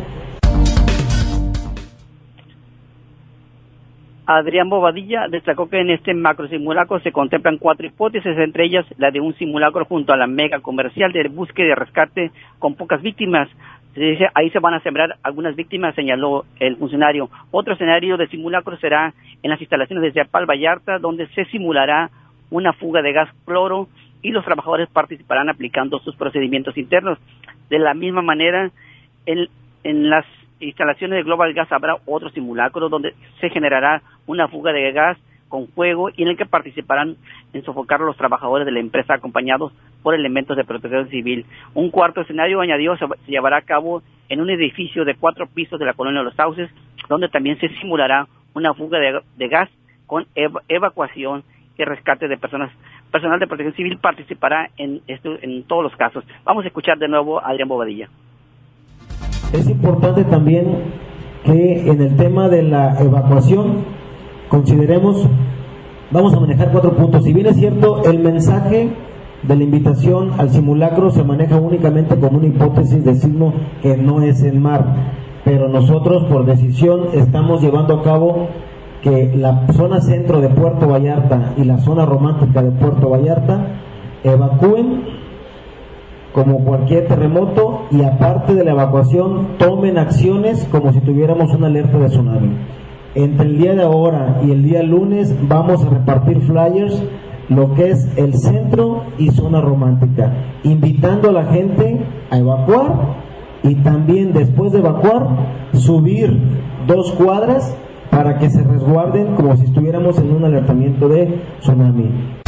Adrián Bobadilla destacó que en este macrosimulacro se contemplan 4 hipótesis, entre ellas la de un simulacro junto a la mega comercial de búsqueda y rescate con pocas víctimas. Ahí se van a sembrar algunas víctimas, señaló el funcionario. Otro escenario de simulacro será en las instalaciones de Yapal Vallarta, donde se simulará una fuga de gas cloro y los trabajadores participarán aplicando sus procedimientos internos. De la misma manera, en las instalaciones de Global Gas habrá otro simulacro donde se generará una fuga de gas con fuego y en el que participarán en sofocar a los trabajadores de la empresa acompañados por elementos de protección civil. Un cuarto escenario, añadió, se llevará a cabo en un edificio de 4 pisos de la colonia Los Sauces, donde también se simulará una fuga de gas con evacuación y rescate de personas. Personal de protección civil participará en todos los casos. Vamos a escuchar de nuevo a Adrián Bobadilla. Es importante también que en el tema de la evacuación consideremos, vamos a manejar 4 puntos. Si bien es cierto, el mensaje de la invitación al simulacro se maneja únicamente como una hipótesis de sismo que no es en mar, pero nosotros por decisión estamos llevando a cabo que la zona centro de Puerto Vallarta y la zona romántica de Puerto Vallarta evacúen como cualquier terremoto y aparte de la evacuación tomen acciones como si tuviéramos una alerta de tsunami. Entre el día de ahora y el día lunes vamos a repartir flyers lo que es el centro y zona romántica, invitando a la gente a evacuar y también después de evacuar subir 2 cuadras para que se resguarden como si estuviéramos en un alertamiento de tsunami.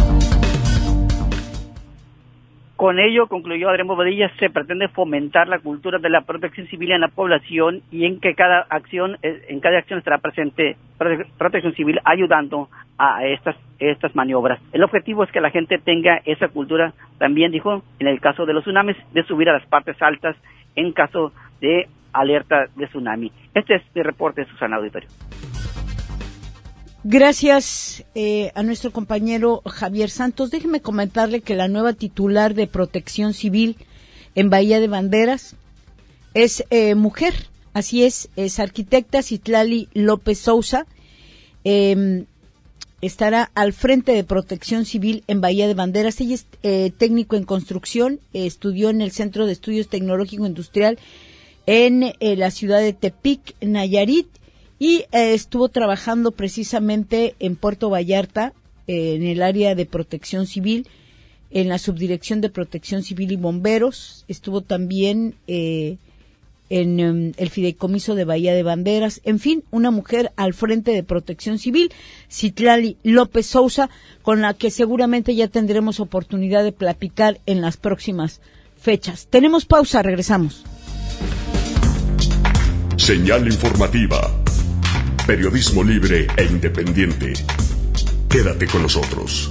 Con ello, concluyó Adrián Bobadilla, se pretende fomentar la cultura de la protección civil en la población y en que cada acción estará presente protección civil ayudando a estas maniobras. El objetivo es que la gente tenga esa cultura, también dijo, en el caso de los tsunamis, de subir a las partes altas en caso de alerta de tsunami. Este es mi reporte, Susana Auditorio. Gracias a nuestro compañero Javier Santos. Déjeme comentarle que la nueva titular de Protección Civil en Bahía de Banderas es mujer, así es arquitecta Citlali López Sousa. Estará al frente de Protección Civil en Bahía de Banderas. Ella es técnico en construcción, estudió en el Centro de Estudios Tecnológico Industrial en la ciudad de Tepic, Nayarit, y estuvo trabajando precisamente en Puerto Vallarta, en el área de protección civil, en la subdirección de protección civil y bomberos. Estuvo también en el fideicomiso de Bahía de Banderas. En fin, una mujer al frente de protección civil, Citlali López Sousa, con la que seguramente ya tendremos oportunidad de platicar en las próximas fechas. Tenemos pausa, regresamos. Señal informativa. Periodismo libre e independiente. Quédate con nosotros.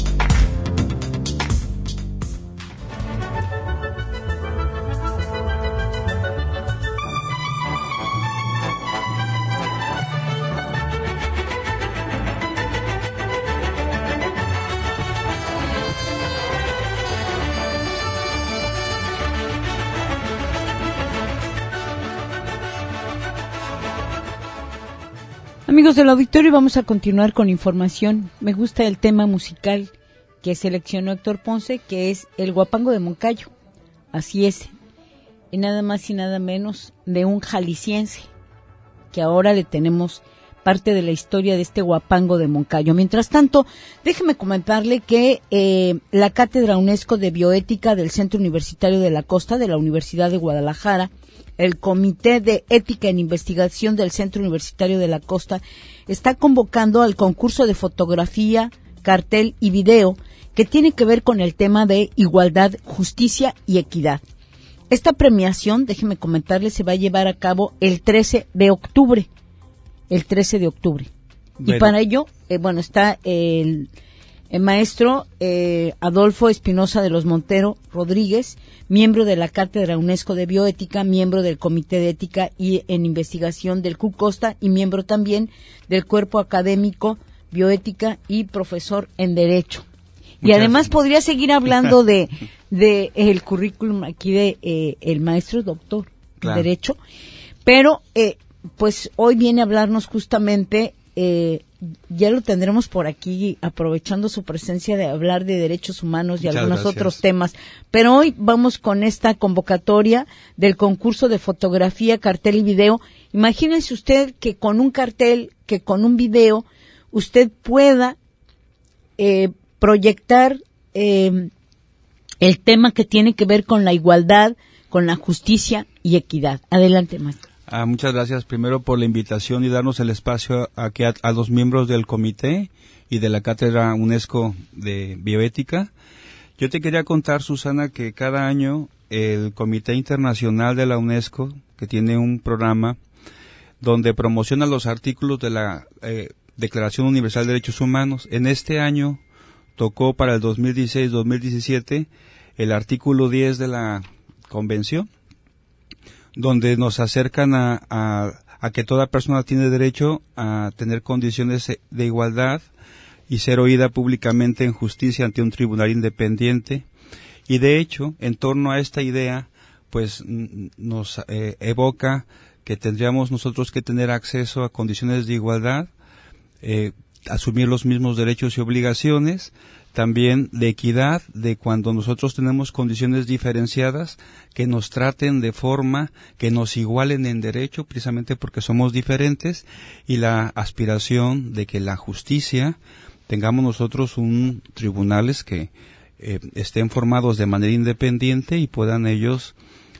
Amigos del auditorio, vamos a continuar con información. Me gusta el tema musical que seleccionó Héctor Ponce, que es el Huapango de Moncayo. Así es, y nada más y nada menos de un jalisciense, que ahora le tenemos parte de la historia de este Huapango de Moncayo. Mientras tanto, déjeme comentarle que la Cátedra UNESCO de Bioética del Centro Universitario de la Costa de la Universidad de Guadalajara, el Comité de Ética en Investigación del Centro Universitario de la Costa, está convocando al concurso de fotografía, cartel y video que tiene que ver con el tema de igualdad, justicia y equidad. Esta premiación, déjeme comentarle, se va a llevar a cabo el 13 de octubre. El 13 de octubre. Bueno. Y para ello, está el maestro Adolfo Espinosa de los Montero Rodríguez, miembro de la Cátedra UNESCO de Bioética, miembro del Comité de Ética y en Investigación del CUCOSTA y miembro también del Cuerpo Académico Bioética y profesor en Derecho. Y además podría seguir hablando de el currículum aquí de el maestro doctor en Derecho, pero pues hoy viene a hablarnos justamente, ya lo tendremos por aquí, aprovechando su presencia, de hablar de derechos humanos y algunos otros temas. Pero hoy vamos con esta convocatoria del concurso de fotografía, cartel y video. Imagínense usted que con un cartel, que con un video, usted pueda proyectar el tema que tiene que ver con la igualdad, con la justicia y equidad. Adelante, maestro. Muchas gracias primero por la invitación y darnos el espacio a los miembros del comité y de la Cátedra UNESCO de Bioética. Yo te quería contar, Susana, que cada año el Comité Internacional de la UNESCO, que tiene un programa donde promociona los artículos de la Declaración Universal de Derechos Humanos, en este año tocó para el 2016-2017 el artículo 10 de la Convención, donde nos acercan a que toda persona tiene derecho a tener condiciones de igualdad y ser oída públicamente en justicia ante un tribunal independiente. Y de hecho, en torno a esta idea, pues nos evoca que tendríamos nosotros que tener acceso a condiciones de igualdad, asumir los mismos derechos y obligaciones, también de equidad, de cuando nosotros tenemos condiciones diferenciadas, que nos traten de forma que nos igualen en derecho, precisamente porque somos diferentes, y la aspiración de que la justicia, tengamos nosotros tribunales que estén formados de manera independiente y puedan ellos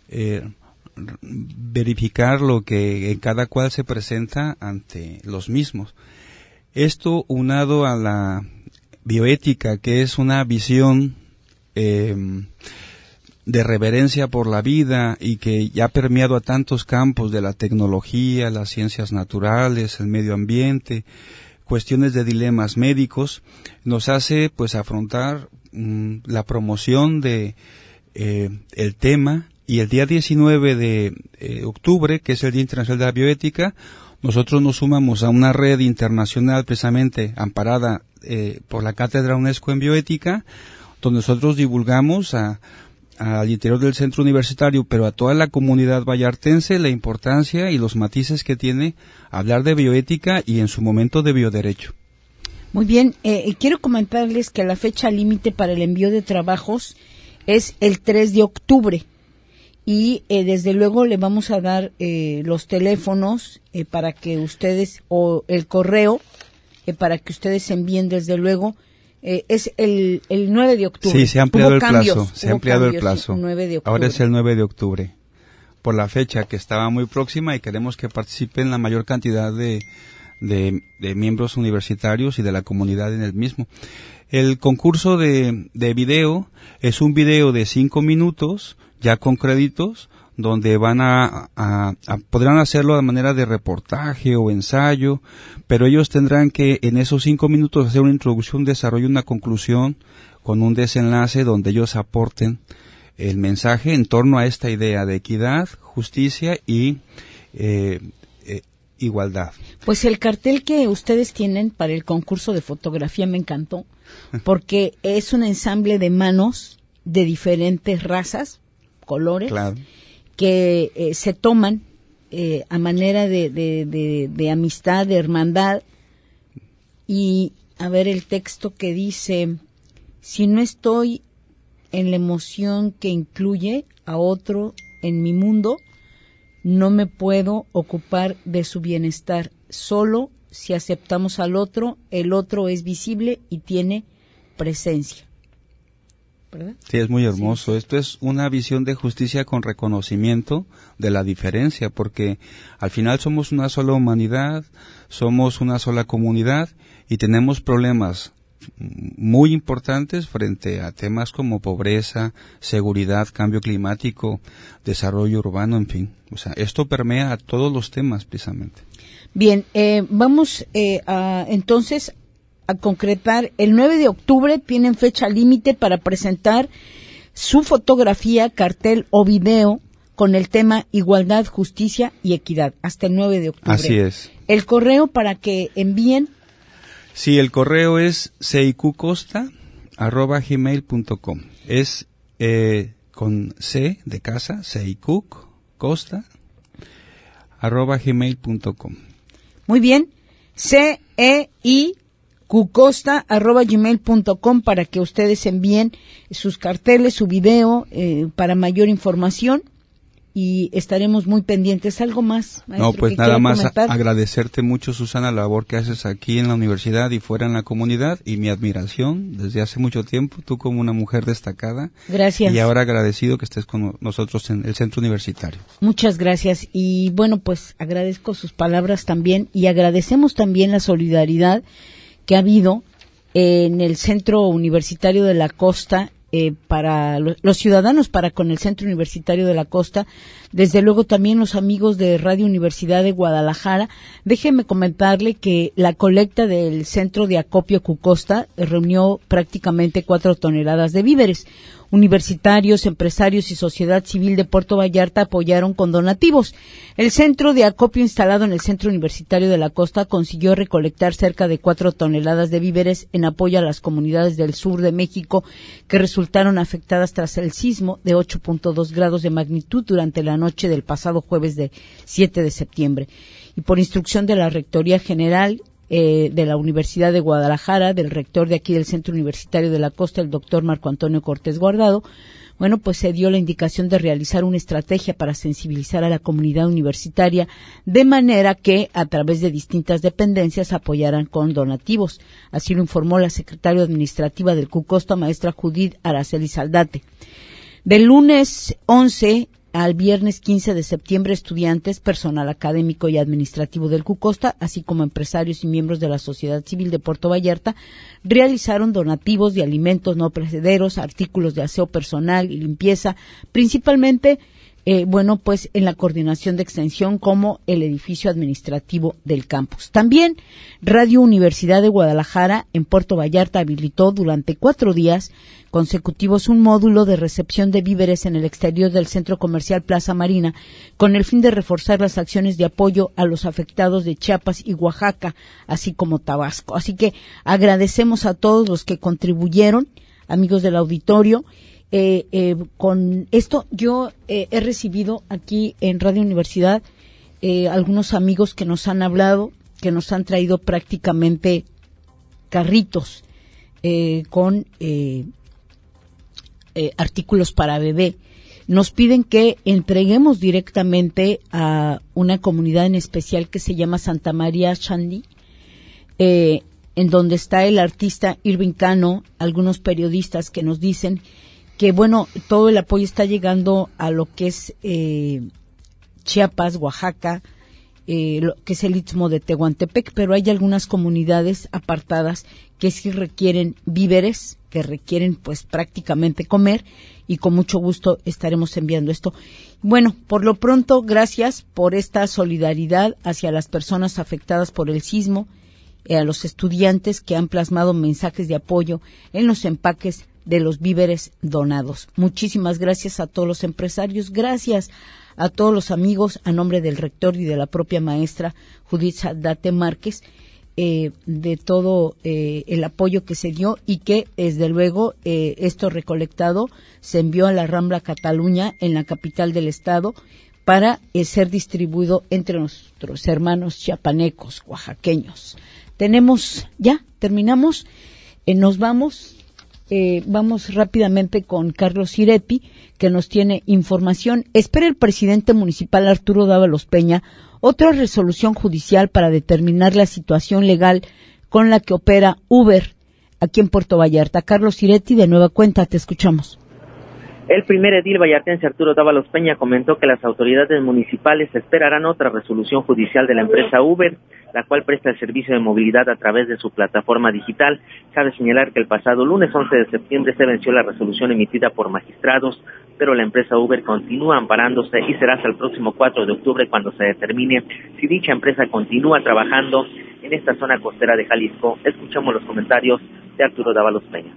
verificar lo que en cada cual se presenta ante los mismos. Esto unado a la bioética, que es una visión de reverencia por la vida y que ya ha permeado a tantos campos de la tecnología, las ciencias naturales, el medio ambiente, cuestiones de dilemas médicos, nos hace pues afrontar la promoción de el tema. Y el día 19 de octubre, que es el Día Internacional de la Bioética, nosotros nos sumamos a una red internacional precisamente amparada por la Cátedra UNESCO en Bioética, donde nosotros divulgamos al interior del centro universitario, pero a toda la comunidad vallartense, la importancia y los matices que tiene hablar de bioética y en su momento de bioderecho. Muy bien, quiero comentarles que la fecha límite para el envío de trabajos es el 3 de octubre. Y desde luego le vamos a dar los teléfonos para que ustedes, o el correo, para que ustedes envíen desde luego. Es el 9 de octubre. Sí, se ha ampliado el plazo. Se ha ampliado el plazo. 9 de octubre. Ahora es el 9 de octubre, por la fecha que estaba muy próxima y queremos que participen la mayor cantidad de miembros universitarios y de la comunidad en el mismo. El concurso de video es un video de 5 minutos, ya con créditos, donde podrán hacerlo de manera de reportaje o ensayo, pero ellos tendrán que en esos 5 minutos hacer una introducción, desarrollo, una conclusión con un desenlace donde ellos aporten el mensaje en torno a esta idea de equidad, justicia y igualdad. Pues el cartel que ustedes tienen para el concurso de fotografía me encantó, porque es un ensamble de manos de diferentes razas, colores, claro, que se toman a manera de amistad, de hermandad. Y a ver el texto que dice: si no estoy en la emoción que incluye a otro en mi mundo, no me puedo ocupar de su bienestar. Solo si aceptamos al otro, el otro es visible y tiene presencia. ¿Verdad? Sí, es muy hermoso. Sí. Esto es una visión de justicia con reconocimiento de la diferencia, porque al final somos una sola humanidad, somos una sola comunidad y tenemos problemas muy importantes frente a temas como pobreza, seguridad, cambio climático, desarrollo urbano, en fin. O sea, esto permea a todos los temas precisamente. Bien, vamos entonces a concretar. El 9 de octubre tienen fecha límite para presentar su fotografía, cartel o video con el tema igualdad, justicia y equidad, hasta el 9 de octubre. Así es. El correo para que envíen. Sí, el correo es seicucosta@gmail.com. Es con C de casa, seicucosta@gmail.com. Muy bien. CEICucosta@gmail.com para que ustedes envíen sus carteles, su video, para mayor información. Y estaremos muy pendientes. ¿Algo más, maestro? No, pues nada más agradecerte mucho, Susana, la labor que haces aquí en la universidad y fuera en la comunidad, y mi admiración desde hace mucho tiempo, tú como una mujer destacada. Gracias. Y ahora agradecido que estés con nosotros en el Centro Universitario. Muchas gracias. Y bueno, pues agradezco sus palabras también, y agradecemos también la solidaridad que ha habido en el Centro Universitario de la Costa, para los ciudadanos, para con el Centro Universitario de la Costa, desde luego también los amigos de Radio Universidad de Guadalajara. Déjeme comentarle que la colecta del Centro de Acopio Cucosta reunió prácticamente 4 toneladas de víveres. Universitarios, empresarios y sociedad civil de Puerto Vallarta apoyaron con donativos. El centro de acopio instalado en el Centro Universitario de la Costa consiguió recolectar cerca de 4 toneladas de víveres en apoyo a las comunidades del sur de México que resultaron afectadas tras el sismo de 8.2 grados de magnitud durante la noche del pasado jueves de 7 de septiembre. Y por instrucción de la Rectoría General de la Universidad de Guadalajara, del rector de aquí del Centro Universitario de la Costa, el doctor Marco Antonio Cortés Guardado, bueno, pues se dio la indicación de realizar una estrategia para sensibilizar a la comunidad universitaria de manera que a través de distintas dependencias apoyaran con donativos. Así lo informó la secretaria administrativa del Cucosta, maestra Judith Araceli Saldate. Del lunes 11 al viernes 15 de septiembre, estudiantes, personal académico y administrativo del Cucosta, así como empresarios y miembros de la sociedad civil de Puerto Vallarta, realizaron donativos de alimentos no perecederos, artículos de aseo personal y limpieza, principalmente pues en la coordinación de extensión como el edificio administrativo del campus. También Radio Universidad de Guadalajara en Puerto Vallarta habilitó durante 4 días consecutivos un módulo de recepción de víveres en el exterior del centro comercial Plaza Marina con el fin de reforzar las acciones de apoyo a los afectados de Chiapas y Oaxaca, así como Tabasco. Así que agradecemos a todos los que contribuyeron, amigos del auditorio. Con esto yo he recibido aquí en Radio Universidad algunos amigos que nos han hablado, que nos han traído prácticamente carritos con artículos para bebé. Nos piden que entreguemos directamente a una comunidad en especial que se llama Santa María Xandí, en donde está el artista Irving Cano, algunos periodistas que nos dicen que, bueno, todo el apoyo está llegando a lo que es Chiapas, Oaxaca lo que es el Istmo de Tehuantepec, pero hay algunas comunidades apartadas que sí requieren víveres, que requieren pues prácticamente comer, y con mucho gusto estaremos enviando esto. Bueno, por lo pronto, gracias por esta solidaridad hacia las personas afectadas por el sismo, a los estudiantes que han plasmado mensajes de apoyo en los empaques de los víveres donados. Muchísimas gracias a todos los empresarios, gracias a todos los amigos, a nombre del rector y de la propia maestra Judith Saldate Márquez, de todo el apoyo que se dio, y que desde luego esto recolectado se envió a la Rambla Cataluña en la capital del estado para ser distribuido entre nuestros hermanos chiapanecos, oaxaqueños. Terminamos, nos vamos rápidamente con Carlos Irepi, que nos tiene información. Espera el presidente municipal Arturo Dávalos Peña otra resolución judicial para determinar la situación legal con la que opera Uber aquí en Puerto Vallarta. Carlos Irepi, de nueva cuenta, te escuchamos. El primer edil vallartense Arturo Dávalos Peña comentó que las autoridades municipales esperarán otra resolución judicial de la empresa Uber, la cual presta el servicio de movilidad a través de su plataforma digital. Cabe señalar que el pasado lunes 11 de septiembre se venció la resolución emitida por magistrados, pero la empresa Uber continúa amparándose y será hasta el próximo 4 de octubre cuando se determine si dicha empresa continúa trabajando en esta zona costera de Jalisco. Escuchamos los comentarios de Arturo Dávalos Peña.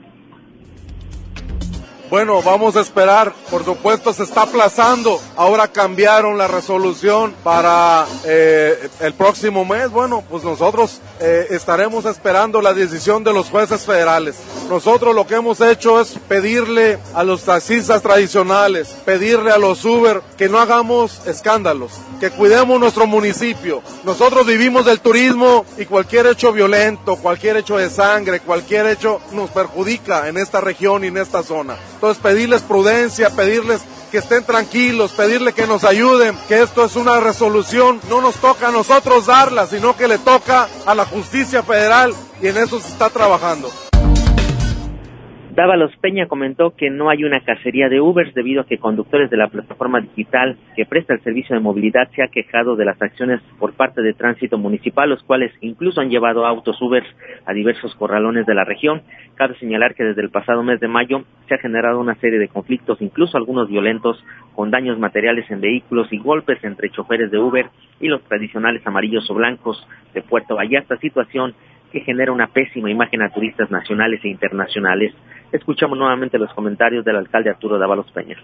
Bueno, vamos a esperar, por supuesto se está aplazando, ahora cambiaron la resolución para el próximo mes. Bueno, pues nosotros estaremos esperando la decisión de los jueces federales. Nosotros lo que hemos hecho es pedirle a los taxistas tradicionales, pedirle a los Uber que no hagamos escándalos, que cuidemos nuestro municipio. Nosotros vivimos del turismo y cualquier hecho violento, cualquier hecho de sangre, cualquier hecho nos perjudica en esta región y en esta zona. Entonces pedirles prudencia, pedirles que estén tranquilos, pedirle que nos ayuden, que esto es una resolución, no nos toca a nosotros darla, sino que le toca a la justicia federal, y en eso se está trabajando. Dávalos Peña comentó que no hay una cacería de Ubers debido a que conductores de la plataforma digital que presta el servicio de movilidad se ha quejado de las acciones por parte de Tránsito Municipal, los cuales incluso han llevado autos Ubers a diversos corralones de la región. Cabe señalar que desde el pasado mes de mayo se ha generado una serie de conflictos, incluso algunos violentos, con daños materiales en vehículos y golpes entre choferes de Uber y los tradicionales amarillos o blancos de Puerto Vallarta, situación que genera una pésima imagen a turistas nacionales e internacionales. Escuchamos nuevamente los comentarios del alcalde Arturo Dávalos Peña.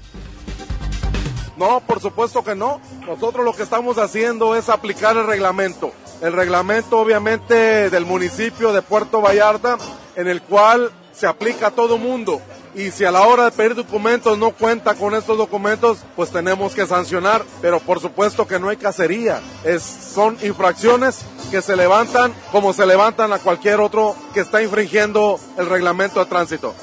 No, por supuesto que no. Nosotros lo que estamos haciendo es aplicar el reglamento. El reglamento, obviamente, del municipio de Puerto Vallarta, en el cual se aplica a todo mundo. Y si a la hora de pedir documentos no cuenta con estos documentos, pues tenemos que sancionar. Pero por supuesto que no hay cacería. Son infracciones que se levantan como se levantan a cualquier otro que está infringiendo el reglamento de tránsito.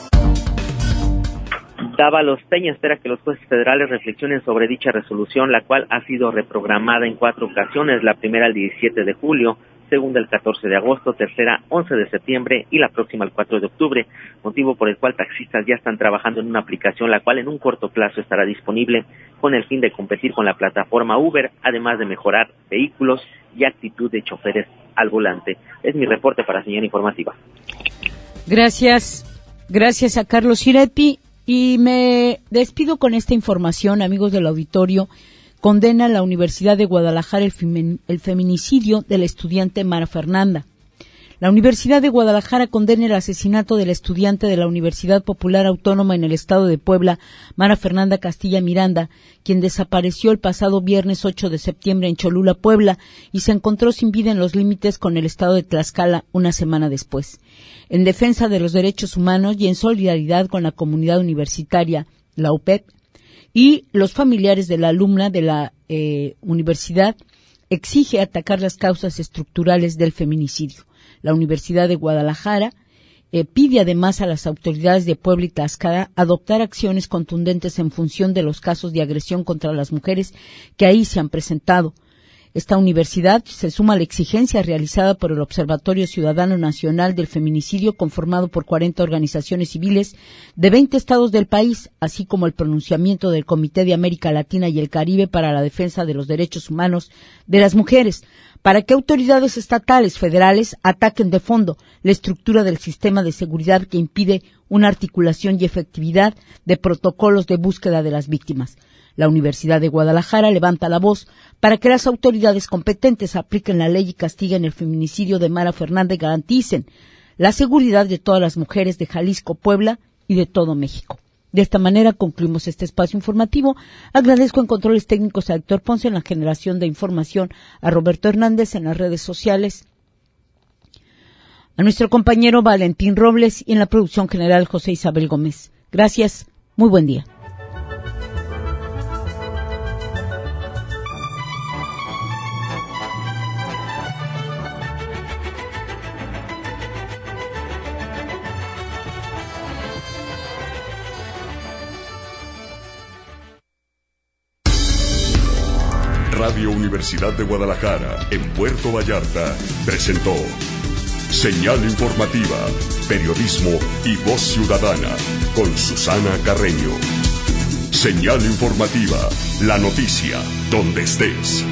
Dávalos Peña espera que los jueces federales reflexionen sobre dicha resolución, la cual ha sido reprogramada en 4 ocasiones, la primera el 17 de julio, segunda el 14 de agosto, tercera 11 de septiembre y la próxima el 4 de octubre, motivo por el cual taxistas ya están trabajando en una aplicación la cual en un corto plazo estará disponible con el fin de competir con la plataforma Uber, además de mejorar vehículos y actitud de choferes al volante. Es mi reporte para Señal Informativa. Gracias a Carlos Irepi, y me despido con esta información, amigos del auditorio. Condena la Universidad de Guadalajara el feminicidio de la estudiante Mara Fernanda. La Universidad de Guadalajara condena el asesinato de la estudiante de la Universidad Popular Autónoma en el estado de Puebla, Mara Fernanda Castilla Miranda, quien desapareció el pasado viernes 8 de septiembre en Cholula, Puebla, y se encontró sin vida en los límites con el estado de Tlaxcala una semana después. En defensa de los derechos humanos y en solidaridad con la comunidad universitaria, la UPEP, y los familiares de la alumna de la universidad, exige atacar las causas estructurales del feminicidio. La Universidad de Guadalajara pide además a las autoridades de Puebla y Tlaxcala adoptar acciones contundentes en función de los casos de agresión contra las mujeres que ahí se han presentado. Esta universidad se suma a la exigencia realizada por el Observatorio Ciudadano Nacional del Feminicidio, conformado por 40 organizaciones civiles de 20 estados del país, así como el pronunciamiento del Comité de América Latina y el Caribe para la Defensa de los Derechos Humanos de las Mujeres, para que autoridades estatales, federales, ataquen de fondo la estructura del sistema de seguridad que impide una articulación y efectividad de protocolos de búsqueda de las víctimas. La Universidad de Guadalajara levanta la voz para que las autoridades competentes apliquen la ley y castiguen el feminicidio de Mara Fernández y garanticen la seguridad de todas las mujeres de Jalisco, Puebla y de todo México. De esta manera concluimos este espacio informativo. Agradezco en controles técnicos a Héctor Ponce, en la generación de información a Roberto Hernández, en las redes sociales a nuestro compañero Valentín Robles y en la producción general José Isabel Gómez. Gracias, muy buen día. Radio Universidad de Guadalajara, en Puerto Vallarta, presentó Señal Informativa, Periodismo y Voz Ciudadana, con Susana Carreño. Señal Informativa, la noticia, donde estés.